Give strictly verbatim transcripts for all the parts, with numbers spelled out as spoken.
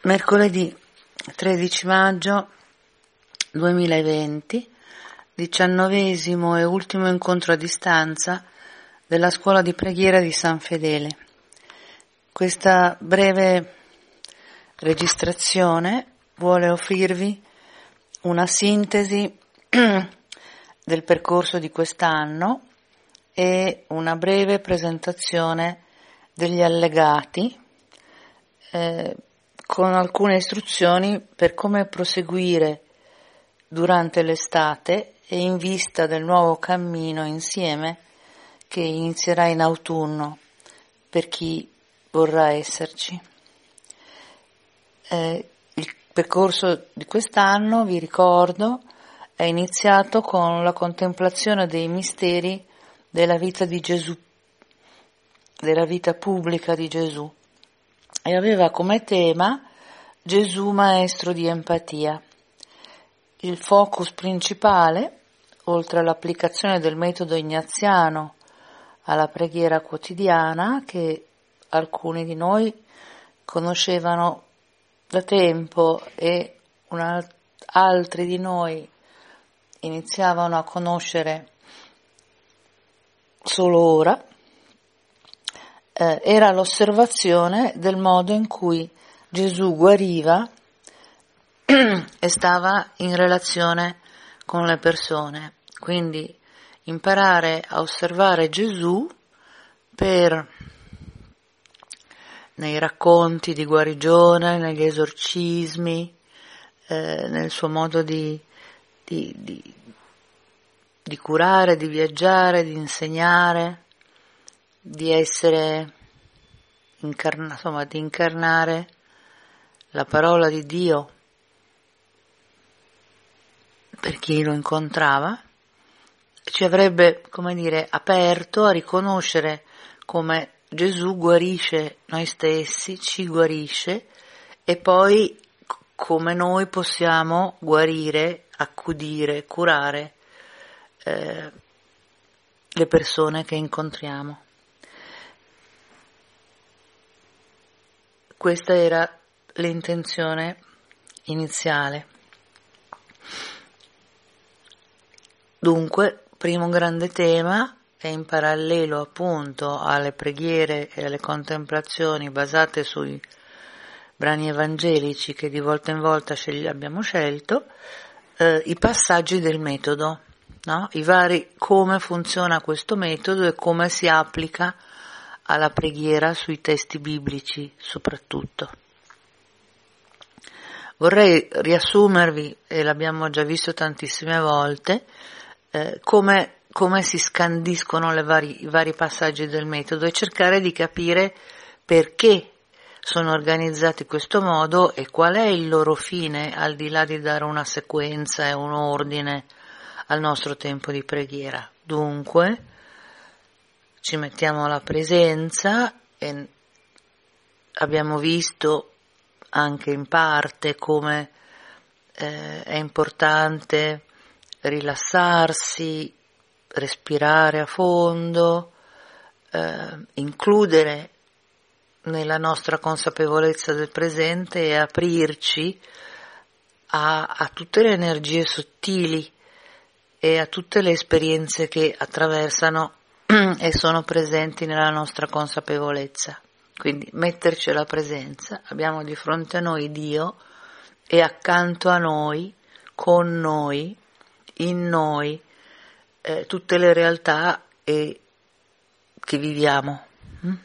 Mercoledì tredici maggio duemilaventi, diciannovesimo e ultimo incontro a distanza della scuola di preghiera di San Fedele. Questa breve registrazione vuole offrirvi una sintesi del percorso di quest'anno e una breve presentazione degli allegati eh, con alcune istruzioni per come proseguire durante l'estate e in vista del nuovo cammino insieme che inizierà in autunno per chi vorrà esserci. Eh, il percorso di quest'anno, vi ricordo, è iniziato con la contemplazione dei misteri della vita di Gesù, della vita pubblica di Gesù, e aveva come tema Gesù maestro di empatia. Il focus principale, oltre all'applicazione del metodo ignaziano alla preghiera quotidiana, che alcuni di noi conoscevano da tempo e una, altri di noi iniziavano a conoscere solo ora, eh, era l'osservazione del modo in cui Gesù guariva e stava in relazione con le persone. Quindi imparare a osservare Gesù per nei racconti di guarigione, negli esorcismi, eh, nel suo modo di, di, di, di curare, di viaggiare, di insegnare, di essere incarna, insomma, di incarnare la parola di Dio per chi lo incontrava, ci avrebbe, come dire, aperto a riconoscere come Gesù guarisce noi stessi, ci guarisce, e poi come noi possiamo guarire, accudire, curare eh, le persone che incontriamo. Questa era l'intenzione iniziale. Dunque, primo grande tema è in parallelo appunto alle preghiere e alle contemplazioni basate sui brani evangelici che di volta in volta scegli, abbiamo scelto, eh, i passaggi del metodo, no? I vari come funziona questo metodo e come si applica alla preghiera sui testi biblici soprattutto. Vorrei riassumervi, e l'abbiamo già visto tantissime volte, eh, come, come si scandiscono le vari, i vari passaggi del metodo e cercare di capire perché sono organizzati in questo modo e qual è il loro fine, al di là di dare una sequenza e un ordine al nostro tempo di preghiera. Dunque, ci mettiamo alla presenza e abbiamo visto anche in parte come eh, è importante rilassarsi, respirare a fondo, eh, includere nella nostra consapevolezza del presente e aprirci a, a tutte le energie sottili e a tutte le esperienze che attraversano e sono presenti nella nostra consapevolezza. Quindi metterci alla presenza, abbiamo di fronte a noi Dio e accanto a noi, con noi, in noi, eh, tutte le realtà e, che viviamo. Mm?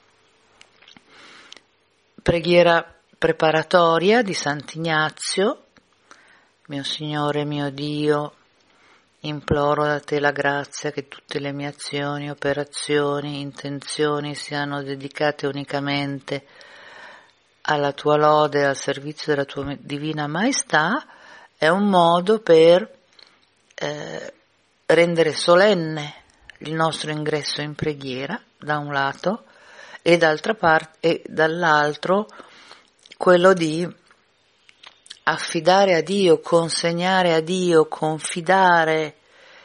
Preghiera preparatoria di Sant'Ignazio. Mio Signore, mio Dio, imploro da te la grazia che tutte le mie azioni, operazioni, intenzioni siano dedicate unicamente alla tua lode e al servizio della tua divina maestà. È un modo per eh, rendere solenne il nostro ingresso in preghiera, da un lato, e d'altra parte, e dall'altro quello di affidare a Dio, consegnare a Dio, confidare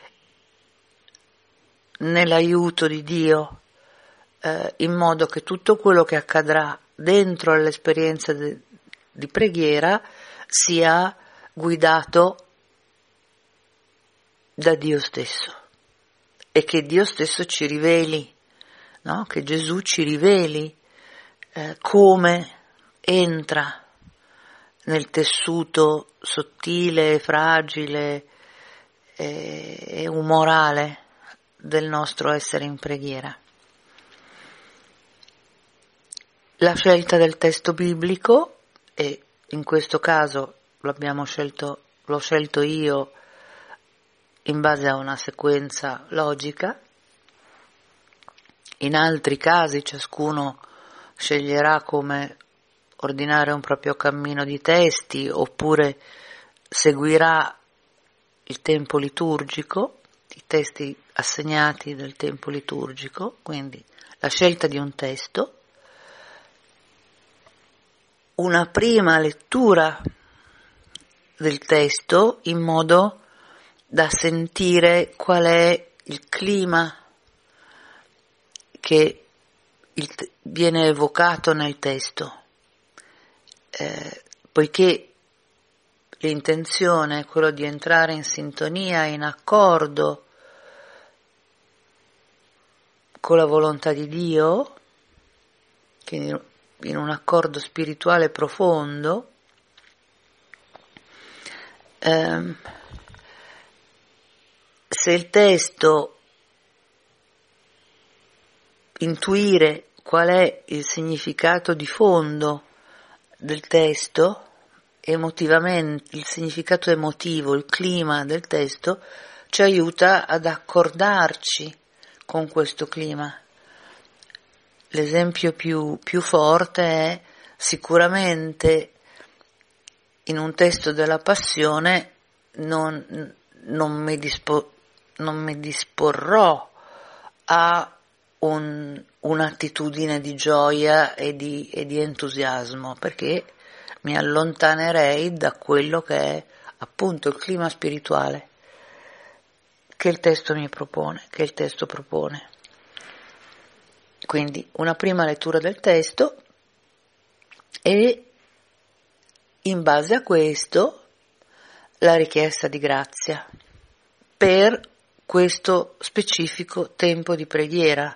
nell'aiuto di Dio, eh, in modo che tutto quello che accadrà dentro l'esperienza de, di preghiera sia guidato da Dio stesso e che Dio stesso ci riveli, no? Che Gesù ci riveli eh, come entra nel tessuto sottile, fragile e, e umorale del nostro essere in preghiera. La scelta del testo biblico, e in questo caso lo abbiamo scelto, l'ho scelto io in base a una sequenza logica, in altri casi ciascuno sceglierà come ordinare un proprio cammino di testi oppure seguirà il tempo liturgico, i testi assegnati del tempo liturgico, quindi la scelta di un testo, una prima lettura del testo in modo da sentire qual è il clima che il, viene evocato nel testo, eh, poiché l'intenzione è quello di entrare in sintonia, in accordo con la volontà di Dio, quindi in un accordo spirituale profondo, ehm, se il testo, intuire qual è il significato di fondo del testo, emotivamente, il significato emotivo, il clima del testo, ci aiuta ad accordarci con questo clima. L'esempio più, più forte è sicuramente in un testo della Passione non, non, mi, dispo, non mi disporrò a un, un'attitudine di gioia e di, e di entusiasmo, perché mi allontanerei da quello che è appunto il clima spirituale che il testo mi propone, che il testo propone. Quindi una prima lettura del testo e in base a questo la richiesta di grazia per questo specifico tempo di preghiera.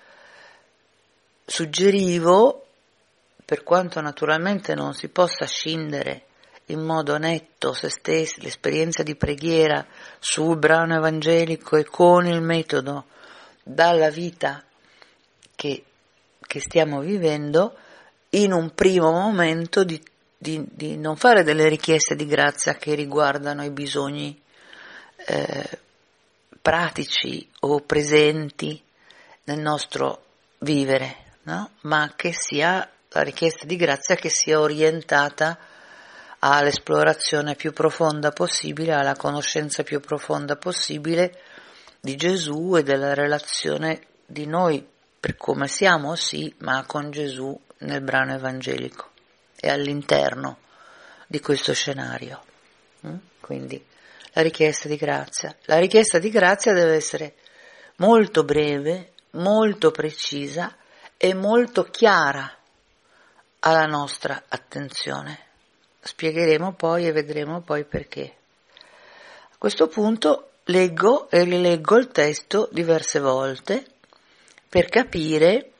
Suggerivo, per quanto naturalmente non si possa scindere in modo netto se stessi l'esperienza di preghiera sul brano evangelico e con il metodo dalla vita che, che stiamo vivendo, in un primo momento di, di, di non fare delle richieste di grazia che riguardano i bisogni eh, pratici o presenti nel nostro vivere, no? Ma che sia la richiesta di grazia che sia orientata all'esplorazione più profonda possibile, alla conoscenza più profonda possibile di Gesù e della relazione di noi per come siamo, sì, ma con Gesù nel brano evangelico e all'interno di questo scenario. Quindi la richiesta di grazia. La richiesta di grazia deve essere molto breve, molto precisa e molto chiara alla nostra attenzione. Spiegheremo poi e vedremo poi perché. A questo punto leggo e rileggo il testo diverse volte per capire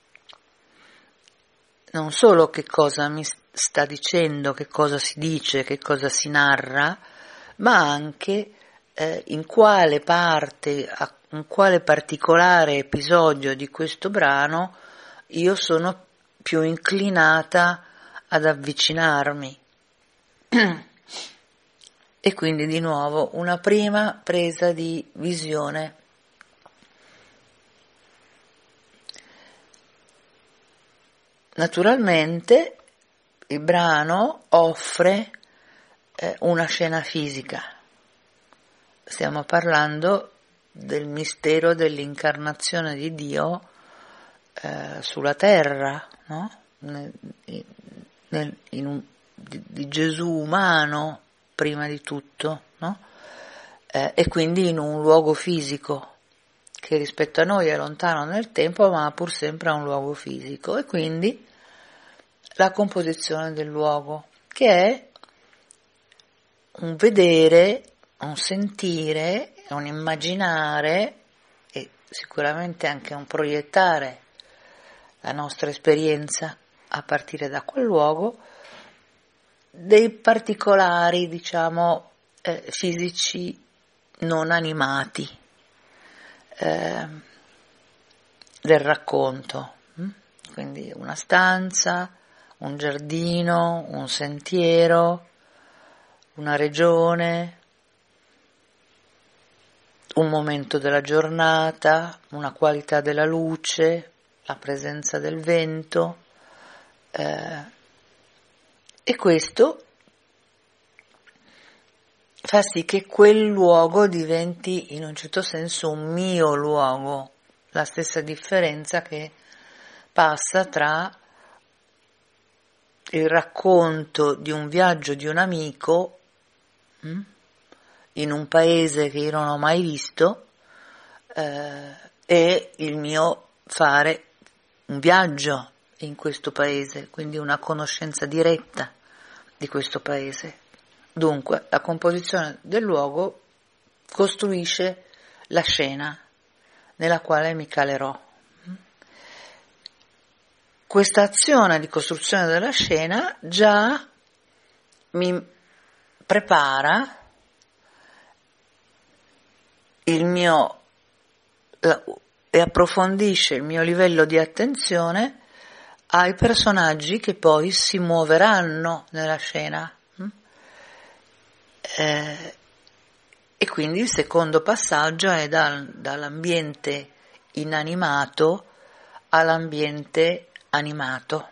non solo che cosa mi sta dicendo, che cosa si dice, che cosa si narra, ma anche eh, in quale parte, in quale particolare episodio di questo brano io sono più inclinata ad avvicinarmi. E quindi di nuovo una prima presa di visione. Naturalmente il brano offre eh, una scena fisica. Stiamo parlando del mistero dell'incarnazione di Dio eh, sulla terra, no? Nel, nel, in un, di, di Gesù umano prima di tutto, no? Eh, e quindi in un luogo fisico che rispetto a noi è lontano nel tempo, ma pur sempre a un luogo fisico, e quindi la composizione del luogo, che è un vedere, un sentire, un immaginare e sicuramente anche un proiettare la nostra esperienza a partire da quel luogo, dei particolari, diciamo, eh, fisici non animati eh, del racconto. Quindi una stanza, un giardino, un sentiero, una regione, un momento della giornata, una qualità della luce, la presenza del vento, eh, e questo fa sì che quel luogo diventi in un certo senso un mio luogo, la stessa differenza che passa tra il racconto di un viaggio di un amico hm, in un paese che io non ho mai visto eh, e il mio fare un viaggio in questo paese, quindi una conoscenza diretta di questo paese. Dunque, la composizione del luogo costruisce la scena nella quale mi calerò. Questa azione di costruzione della scena già mi prepara il mio e approfondisce il mio livello di attenzione ai personaggi che poi si muoveranno nella scena. Eh, e quindi il secondo passaggio è dal, dall'ambiente inanimato all'ambiente animato.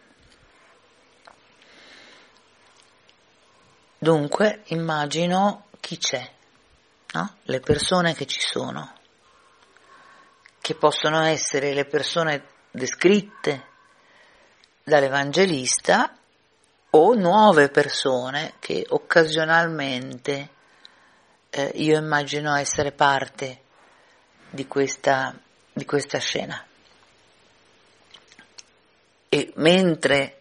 Dunque immagino chi c'è, no? Le persone che ci sono, che possono essere le persone descritte dall'Evangelista o nuove persone che occasionalmente eh, io immagino essere parte di questa, di questa scena. E mentre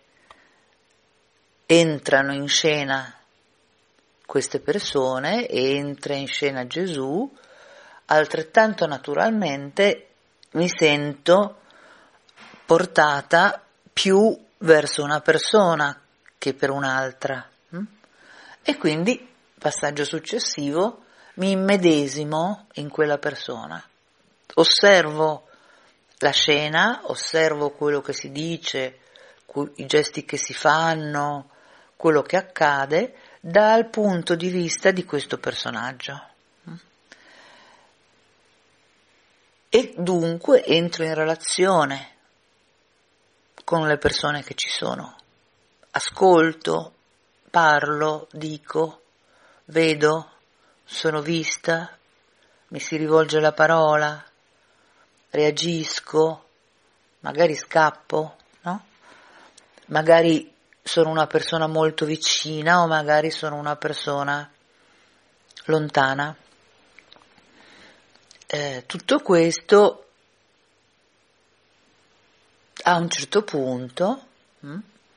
entrano in scena queste persone e entra in scena Gesù, altrettanto naturalmente mi sento portata più verso una persona che per un'altra. E quindi, passaggio successivo, mi immedesimo in quella persona. Osservo la scena, osservo quello che si dice, i gesti che si fanno, quello che accade, dal punto di vista di questo personaggio. E dunque entro in relazione con le persone che ci sono. Ascolto, parlo, dico, vedo, sono vista, mi si rivolge la parola, reagisco, magari scappo, no? Magari sono una persona molto vicina o magari sono una persona lontana. Eh, tutto questo a un certo punto hm,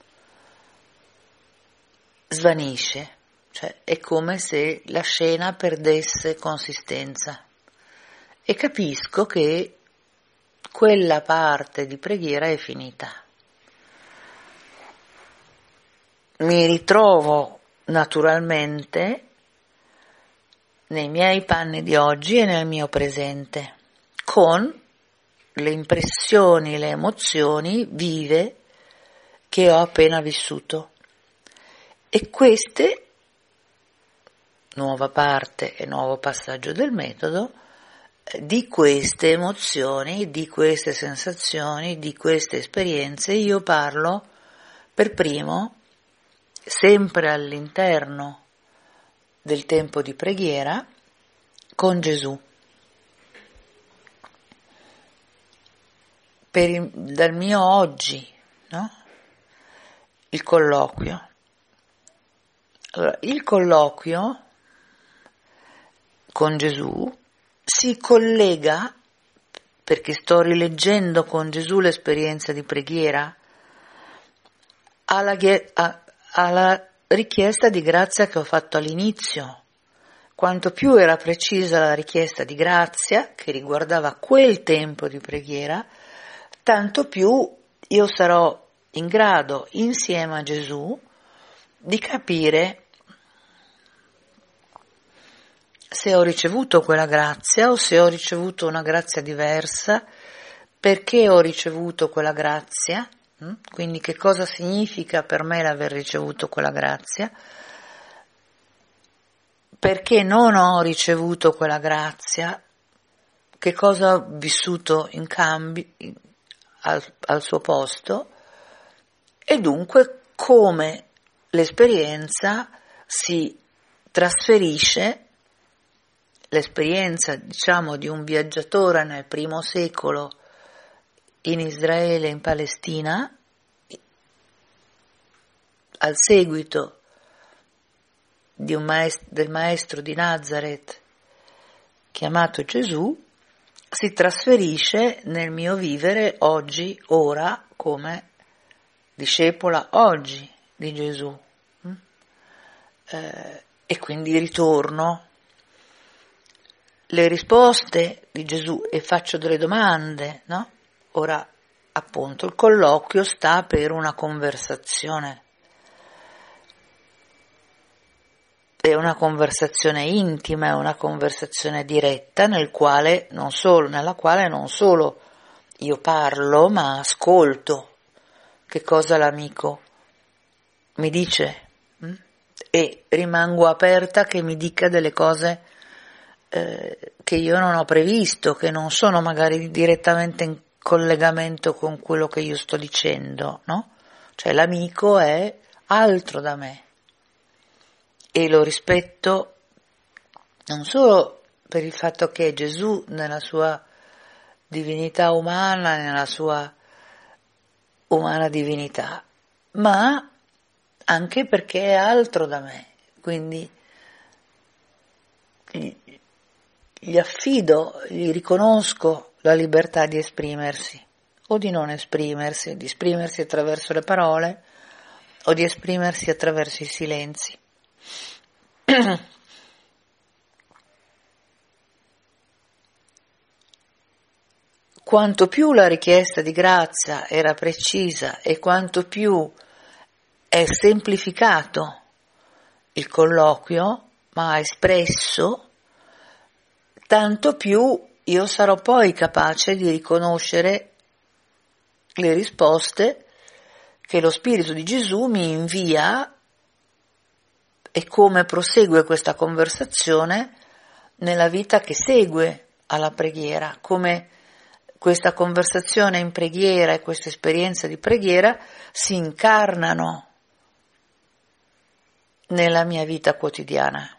svanisce, cioè è come se la scena perdesse consistenza e capisco che quella parte di preghiera è finita. Mi ritrovo naturalmente nei miei panni di oggi e nel mio presente, con le impressioni, le emozioni vive che ho appena vissuto. E queste, nuova parte e nuovo passaggio del metodo, di queste emozioni, di queste sensazioni, di queste esperienze io parlo per primo, sempre all'interno del tempo di preghiera, con Gesù. Per il, dal mio oggi, no? Il colloquio. Allora, il colloquio con Gesù si collega, perché sto rileggendo con Gesù l'esperienza di preghiera, alla, alla richiesta di grazia che ho fatto all'inizio. Quanto più era precisa la richiesta di grazia, che riguardava quel tempo di preghiera, tanto più io sarò in grado, insieme a Gesù, di capire se ho ricevuto quella grazia o se ho ricevuto una grazia diversa, perché ho ricevuto quella grazia, quindi che cosa significa per me l'aver ricevuto quella grazia, perché non ho ricevuto quella grazia, che cosa ho vissuto in cambio al, al suo posto, e dunque come l'esperienza si trasferisce, l'esperienza diciamo di un viaggiatore nel primo secolo in Israele e in Palestina, al seguito di un maestro, del maestro di Nazareth chiamato Gesù, si trasferisce nel mio vivere oggi, ora, come discepola oggi di Gesù. Eh, e quindi ritorno le risposte di Gesù e faccio delle domande, no? Ora, appunto, il colloquio sta per una conversazione. È una conversazione intima, è una conversazione diretta nel quale non solo, nella quale non solo io parlo, ma ascolto che cosa l'amico mi dice e rimango aperta che mi dica delle cose eh, che io non ho previsto, che non sono magari direttamente in collegamento con quello che io sto dicendo, no? Cioè l'amico è altro da me. E lo rispetto non solo per il fatto che Gesù nella sua divinità umana, nella sua umana divinità, ma anche perché è altro da me, quindi gli affido, gli riconosco la libertà di esprimersi o di non esprimersi, di esprimersi attraverso le parole o di esprimersi attraverso i silenzi. Quanto più la richiesta di grazia era precisa e quanto più è semplificato il colloquio, ma espresso, tanto più io sarò poi capace di riconoscere le risposte che lo Spirito di Gesù mi invia e come prosegue questa conversazione nella vita che segue alla preghiera, come questa conversazione in preghiera e questa esperienza di preghiera si incarnano nella mia vita quotidiana.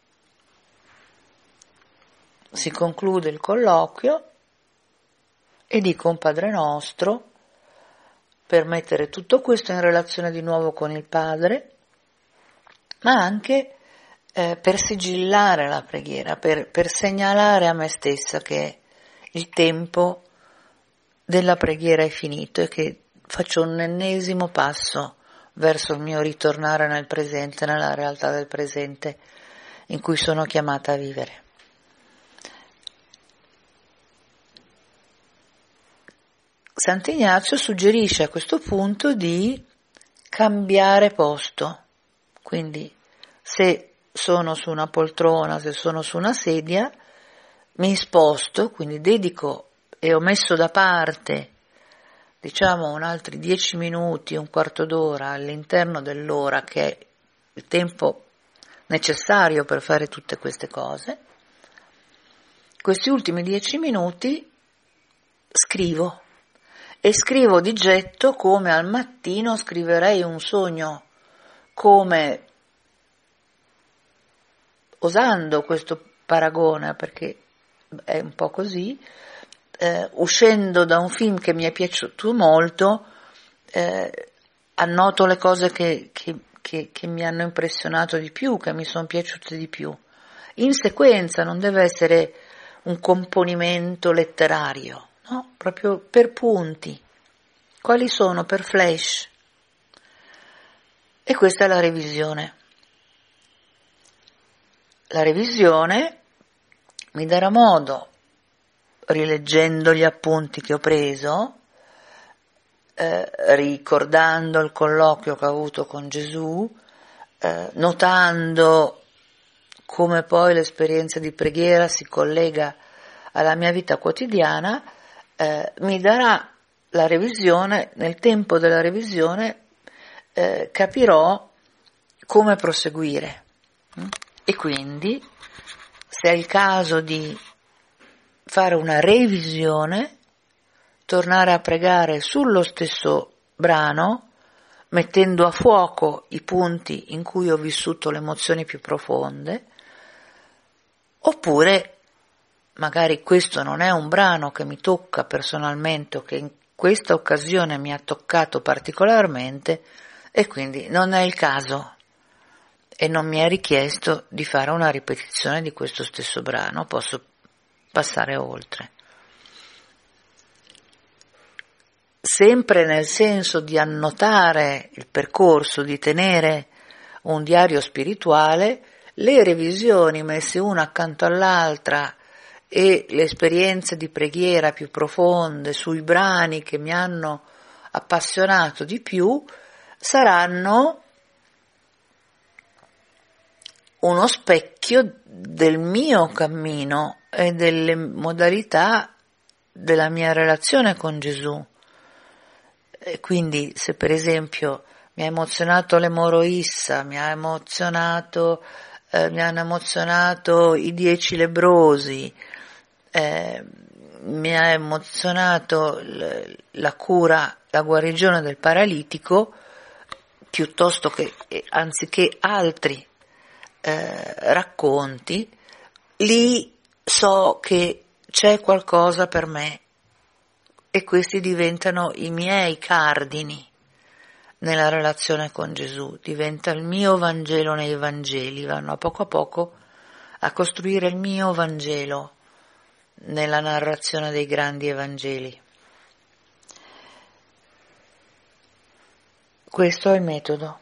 Si conclude il colloquio e dico un Padre Nostro per mettere tutto questo in relazione di nuovo con il Padre, ma anche eh, per sigillare la preghiera, per, per segnalare a me stessa che il tempo della preghiera è finito e che faccio un ennesimo passo verso il mio ritornare nel presente, nella realtà del presente in cui sono chiamata a vivere. Sant'Ignazio suggerisce a questo punto di cambiare posto, quindi se sono su una poltrona, se sono su una sedia, mi sposto, quindi dedico e ho messo da parte, diciamo, un altri dieci minuti, un quarto d'ora all'interno dell'ora che è il tempo necessario per fare tutte queste cose. Questi ultimi dieci minuti scrivo e scrivo di getto come al mattino scriverei un sogno, come usando questo paragone perché è un po' così, eh, uscendo da un film che mi è piaciuto molto, eh, annoto le cose che, che, che, che mi hanno impressionato di più, che mi sono piaciute di più. In sequenza, non deve essere un componimento letterario, no? Proprio per punti. Quali sono? Per flash. E questa è la revisione. La revisione mi darà modo, rileggendo gli appunti che ho preso, eh, ricordando il colloquio che ho avuto con Gesù, eh, notando come poi l'esperienza di preghiera si collega alla mia vita quotidiana, eh, mi darà la revisione, nel tempo della revisione eh, capirò come proseguire. E quindi, se è il caso di fare una revisione, tornare a pregare sullo stesso brano, mettendo a fuoco i punti in cui ho vissuto le emozioni più profonde, oppure magari questo non è un brano che mi tocca personalmente o che in questa occasione mi ha toccato particolarmente e quindi non è il caso e non mi è richiesto di fare una ripetizione di questo stesso brano, posso passare oltre. Sempre nel senso di annotare il percorso, di tenere un diario spirituale, le revisioni messe una accanto all'altra e le esperienze di preghiera più profonde sui brani che mi hanno appassionato di più saranno uno specchio del mio cammino e delle modalità della mia relazione con Gesù. E quindi se per esempio mi ha emozionato l'Emoro Issa, mi ha emozionato, eh, mi hanno emozionato i dieci lebbrosi, eh, mi ha emozionato l- la cura, la guarigione del paralitico, piuttosto che, anziché altri eh, racconti, lì so che c'è qualcosa per me e questi diventano i miei cardini nella relazione con Gesù, diventa il mio Vangelo nei Vangeli, vanno a poco a poco a costruire il mio Vangelo nella narrazione dei grandi Evangeli. Questo è il metodo.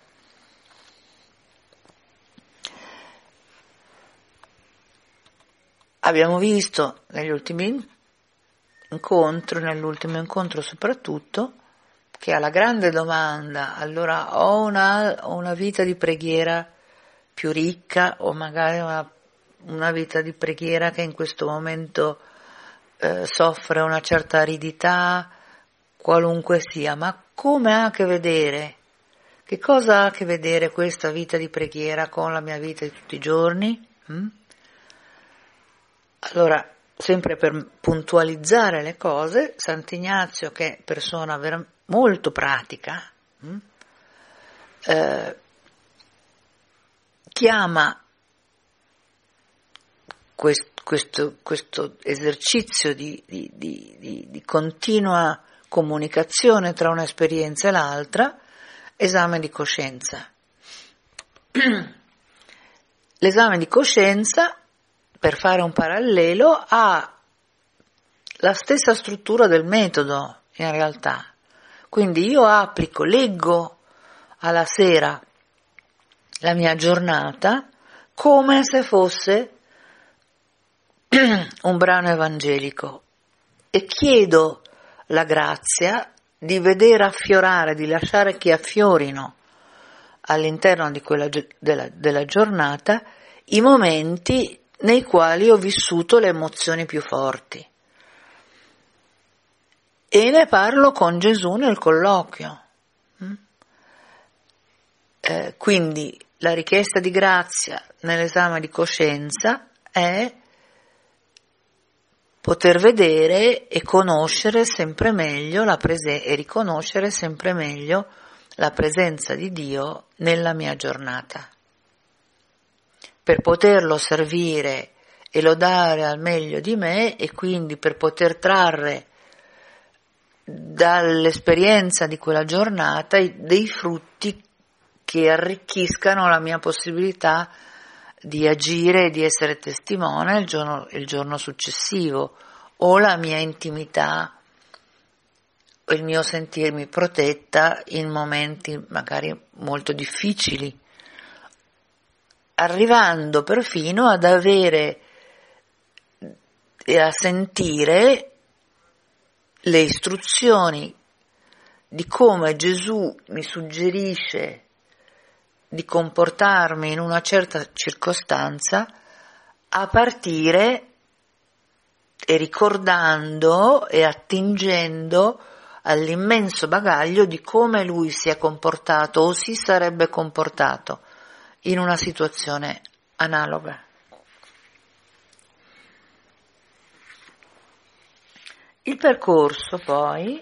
Abbiamo visto negli ultimi incontri, nell'ultimo incontro soprattutto, che alla grande domanda, allora ho una, ho una vita di preghiera più ricca o magari una, una vita di preghiera che in questo momento eh, soffre una certa aridità, qualunque sia, ma come ha a che vedere? Che cosa ha a che vedere questa vita di preghiera con la mia vita di tutti i giorni? Mm? Allora, sempre per puntualizzare le cose, Sant'Ignazio, che è persona ver- molto pratica, hm, eh, chiama quest, questo, questo esercizio di, di, di, di, di continua comunicazione tra un'esperienza e l'altra esame di coscienza. L'esame di coscienza, per fare un parallelo, ha la stessa struttura del metodo in realtà. Quindi io applico, leggo alla sera la mia giornata come se fosse un brano evangelico e chiedo la grazia di vedere affiorare, di lasciare che affiorino all'interno di quella, della, della giornata i momenti nei quali ho vissuto le emozioni più forti. E ne parlo con Gesù nel colloquio. Eh, quindi la richiesta di grazia nell'esame di coscienza è poter vedere e conoscere sempre meglio la prese- e riconoscere sempre meglio la presenza di Dio nella mia giornata, per poterlo servire e lodare al meglio di me e quindi per poter trarre dall'esperienza di quella giornata dei frutti che arricchiscano la mia possibilità di agire e di essere testimone il giorno, il giorno successivo, o la mia intimità il mio sentirmi protetta in momenti magari molto difficili, arrivando perfino ad avere e a sentire le istruzioni di come Gesù mi suggerisce di comportarmi in una certa circostanza, a partire e ricordando e attingendo all'immenso bagaglio di come lui si è comportato o si sarebbe comportato in una situazione analoga. Il percorso poi,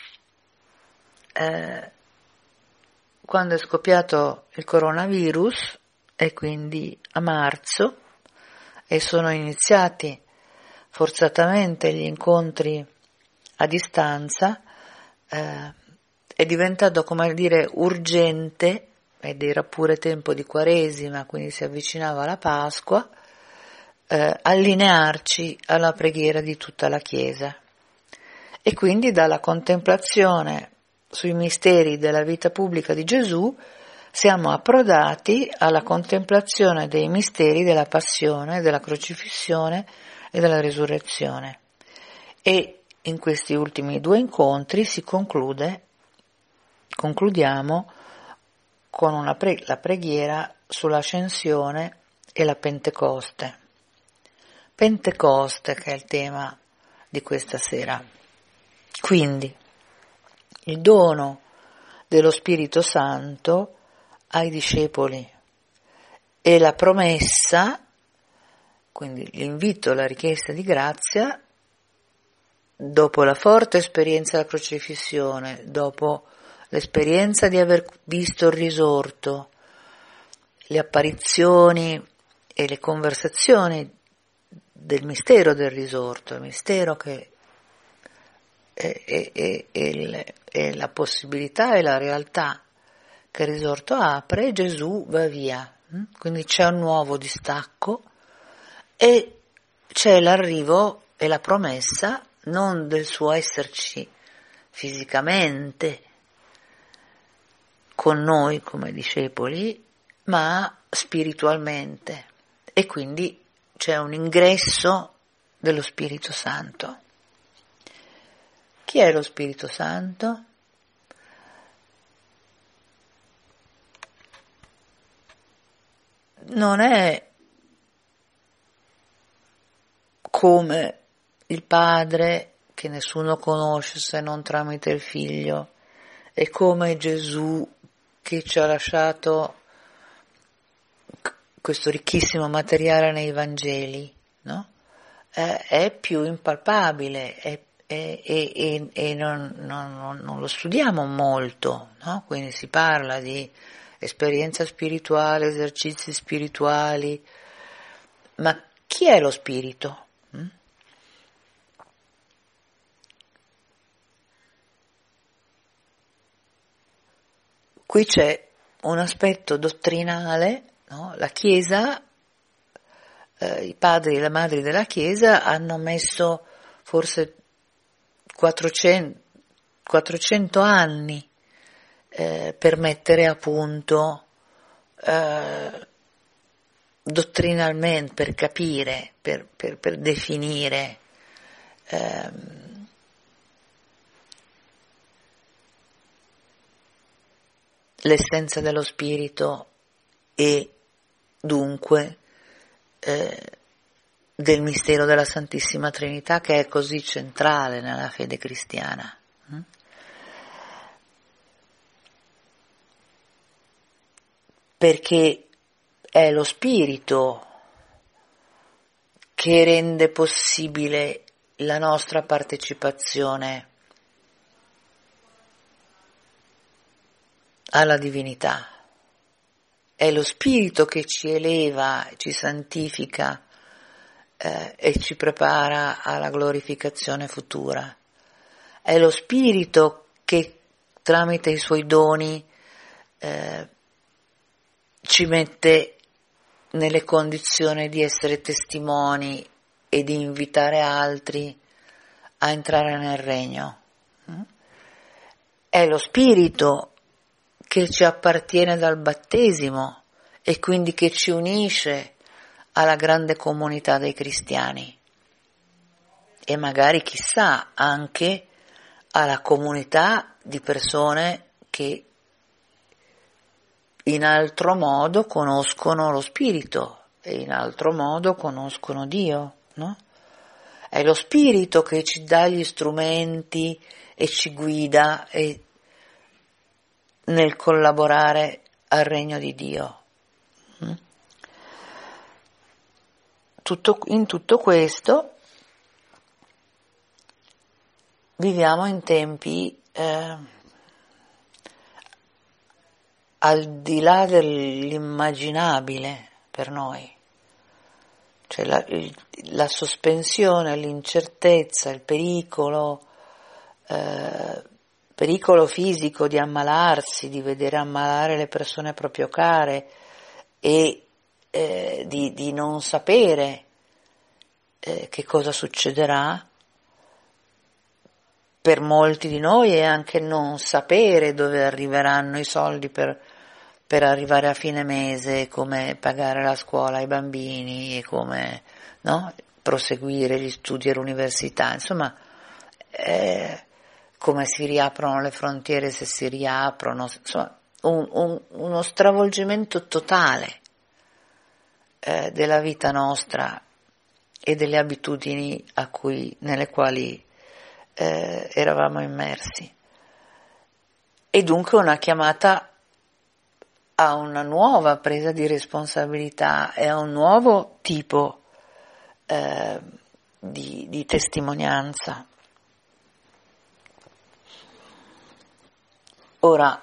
eh, quando è scoppiato il coronavirus, e quindi a marzo, e sono iniziati forzatamente gli incontri a distanza, eh, è diventato, come dire, urgente, ed era pure tempo di Quaresima, quindi si avvicinava la Pasqua, eh, allinearci alla preghiera di tutta la Chiesa. E quindi dalla contemplazione sui misteri della vita pubblica di Gesù siamo approdati alla contemplazione dei misteri della passione, della crocifissione e della risurrezione. E in questi ultimi due incontri si conclude, concludiamo con una pre- la preghiera sull'ascensione e la Pentecoste. Pentecoste, che è il tema di questa sera. Quindi, il dono dello Spirito Santo ai discepoli e la promessa, quindi l'invito, la richiesta di grazia, dopo la forte esperienza della crocifissione, dopo l'esperienza di aver visto il risorto, le apparizioni e le conversazioni del mistero del risorto, il mistero che è, è, è, è, è la possibilità e la realtà che il risorto apre, Gesù va via. Quindi c'è un nuovo distacco e c'è l'arrivo e la promessa non del suo esserci fisicamente con noi come discepoli, ma spiritualmente, e quindi c'è un ingresso dello Spirito Santo. Chi è lo Spirito Santo? Non è come il Padre che nessuno conosce se non tramite il Figlio, è come Gesù che ci ha lasciato questo ricchissimo materiale nei Vangeli, no? È, è più impalpabile, è, è, è, è, e non, non, non lo studiamo molto, no? Quindi si parla di esperienza spirituale, esercizi spirituali, ma chi è lo spirito? Hm? Qui c'è un aspetto dottrinale, no? La Chiesa, eh, i padri e le madri della Chiesa hanno messo forse quattrocento, quattrocento anni eh, per mettere a punto eh, dottrinalmente, per capire, per, per, per definire ehm, l'essenza dello spirito e dunque eh, del mistero della Santissima Trinità, che è così centrale nella fede cristiana. Perché è lo spirito che rende possibile la nostra partecipazione alla divinità. È lo spirito che ci eleva, ci santifica eh, e ci prepara alla glorificazione futura. È lo spirito che tramite i suoi doni eh, ci mette nelle condizioni di essere testimoni e di invitare altri a entrare nel regno. è lo spirito che ci appartiene dal battesimo e quindi che ci unisce alla grande comunità dei cristiani e magari chissà anche alla comunità di persone che in altro modo conoscono lo spirito e in altro modo conoscono Dio, no? È lo spirito che ci dà gli strumenti e ci guida e nel collaborare al regno di Dio. Tutto, in tutto questo viviamo in tempi eh, al di là dell'immaginabile per noi, cioè la, il, la sospensione, l'incertezza, il pericolo, eh, pericolo fisico di ammalarsi, di vedere ammalare le persone proprio care e eh, di, di non sapere eh, che cosa succederà per molti di noi e anche non sapere dove arriveranno i soldi per, per arrivare a fine mese, come pagare la scuola ai bambini e come, no, proseguire gli studi all'università, insomma, eh, come si riaprono le frontiere, se si riaprono, insomma, un, un, uno stravolgimento totale eh, della vita nostra e delle abitudini a cui, nelle quali eh, eravamo immersi. E dunque una chiamata a una nuova presa di responsabilità e a un nuovo tipo eh, di, di testimonianza. Ora,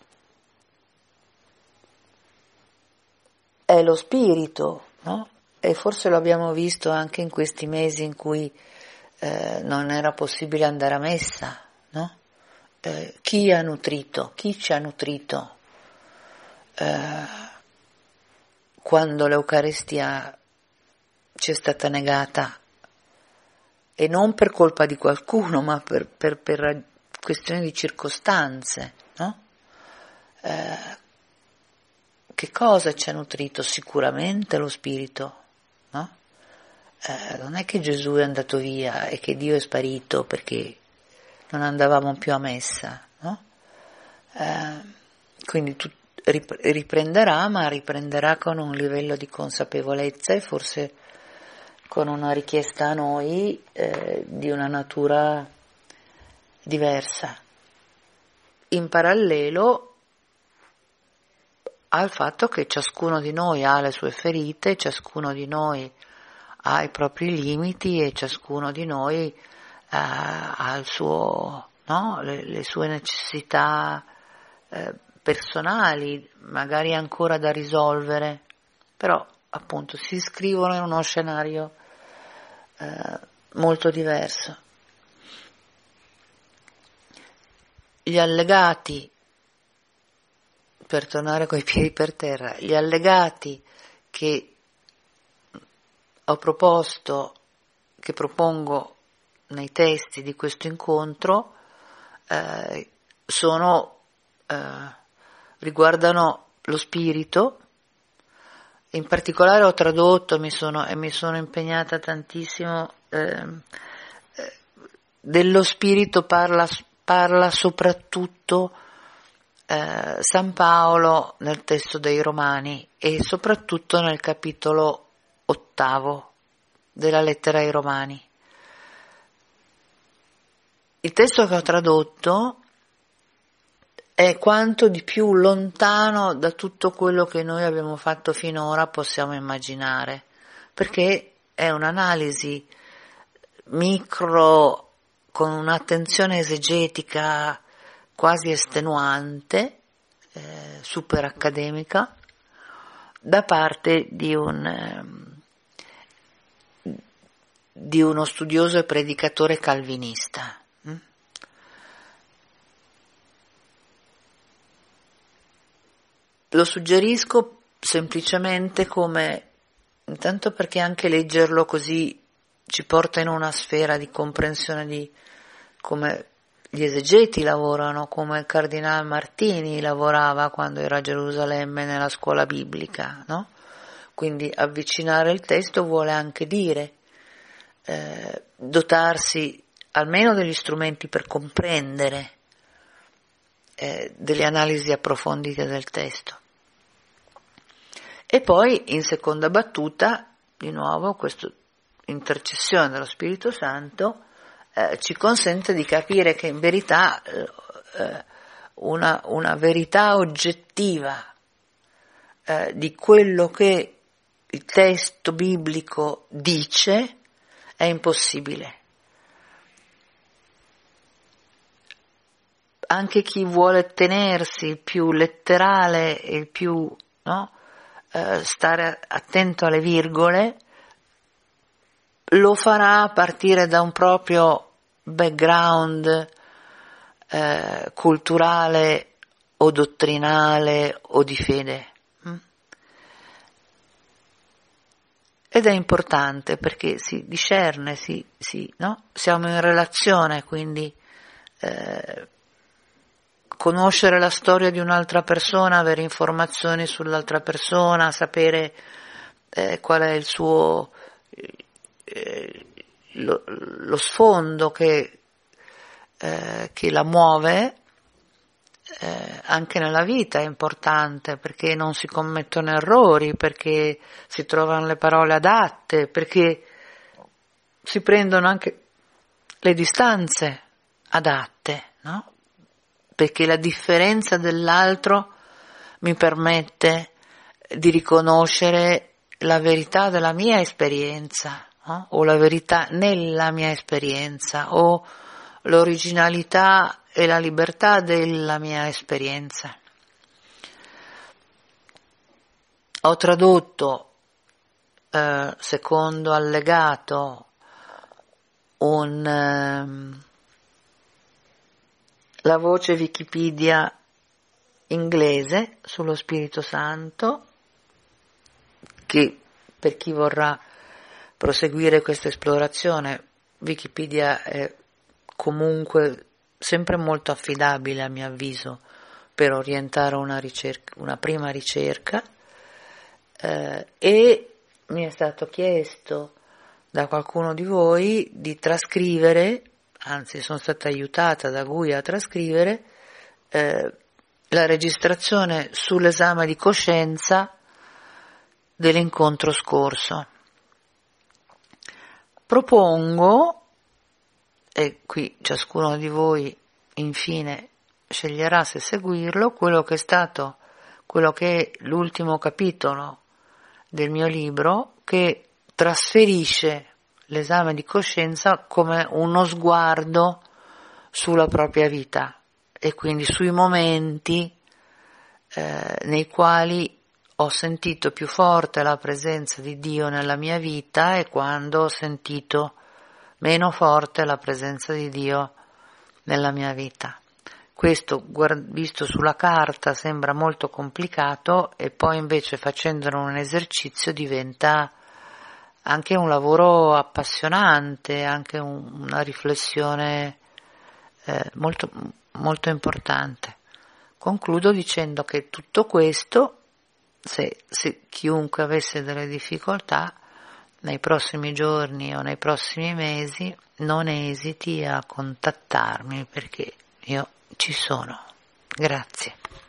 è lo spirito, no? E forse lo abbiamo visto anche in questi mesi in cui eh, non era possibile andare a messa, no? Eh, chi ha nutrito, chi ci ha nutrito eh, quando l'Eucaristia ci è stata negata, e non per colpa di qualcuno, ma per, per, per questioni di circostanze, no? Eh, che cosa ci ha nutrito? Sicuramente lo spirito, no? Eh, non è che Gesù è andato via e che Dio è sparito perché non andavamo più a messa, no? Eh, quindi tu, riprenderà, ma riprenderà con un livello di consapevolezza e forse con una richiesta a noi eh, di una natura diversa, in parallelo al fatto che ciascuno di noi ha le sue ferite, ciascuno di noi ha i propri limiti e ciascuno di noi eh, ha il suo, no? le, le sue necessità eh, personali, magari ancora da risolvere, però appunto si iscrivono in uno scenario eh, molto diverso. Gli allegati, per tornare coi piedi per terra, gli allegati che ho proposto, che propongo nei testi di questo incontro, eh, sono, eh, riguardano lo spirito. In particolare ho tradotto mi sono, e mi sono impegnata tantissimo, eh, eh, dello spirito parla, parla soprattutto eh, San Paolo nel testo dei Romani e soprattutto nel capitolo ottavo della lettera ai Romani. Il testo che ho tradotto è quanto di più lontano da tutto quello che noi abbiamo fatto finora possiamo immaginare, perché è un'analisi micro con un'attenzione esegetica quasi estenuante, eh, super accademica, da parte di un eh, di uno studioso e predicatore calvinista. Lo suggerisco semplicemente come, intanto perché anche leggerlo così ci porta in una sfera di comprensione di come gli esegeti lavorano, come il Cardinale Martini lavorava quando era a Gerusalemme nella scuola biblica, no? Quindi avvicinare il testo vuole anche dire eh, dotarsi almeno degli strumenti per comprendere eh, delle analisi approfondite del testo. E poi in seconda battuta, di nuovo, questa intercessione dello Spirito Santo eh, ci consente di capire che in verità eh, una, una verità oggettiva eh, di quello che il testo biblico dice è impossibile. Anche chi vuole tenersi il più letterale e il più, no, eh, stare attento alle virgole, lo farà a partire da un proprio background eh, culturale o dottrinale o di fede. Ed è importante perché si discerne, si, si, no? Siamo in relazione, quindi eh, conoscere la storia di un'altra persona, avere informazioni sull'altra persona, sapere eh, qual è il suo eh, lo, lo sfondo che, eh, che la muove, eh, anche nella vita è importante, perché non si commettono errori, perché si trovano le parole adatte, perché si prendono anche le distanze adatte, no? Perché la differenza dell'altro mi permette di riconoscere la verità della mia esperienza, no? O la verità nella mia esperienza, o l'originalità e la libertà della mia esperienza. Ho tradotto, eh, secondo allegato, un, eh, la voce Wikipedia inglese sullo Spirito Santo, che per chi vorrà proseguire questa esplorazione, Wikipedia è comunque sempre molto affidabile, a mio avviso, per orientare una ricerca, una prima ricerca, eh, e mi è stato chiesto da qualcuno di voi di trascrivere, anzi sono stata aiutata da Gui a trascrivere, eh, la registrazione sull'esame di coscienza dell'incontro scorso. Propongo, e qui ciascuno di voi infine sceglierà se seguirlo, quello che è stato, quello che è l'ultimo capitolo del mio libro, che trasferisce l'esame di coscienza come uno sguardo sulla propria vita e quindi sui momenti eh, nei quali ho sentito più forte la presenza di Dio nella mia vita e quando ho sentito meno forte la presenza di Dio nella mia vita. Questo, visto sulla carta, sembra molto complicato e poi invece facendolo un esercizio diventa anche un lavoro appassionante, anche un, una riflessione eh, molto, molto importante. Concludo dicendo che tutto questo, se, se chiunque avesse delle difficoltà, nei prossimi giorni o nei prossimi mesi non esiti a contattarmi perché io ci sono. Grazie.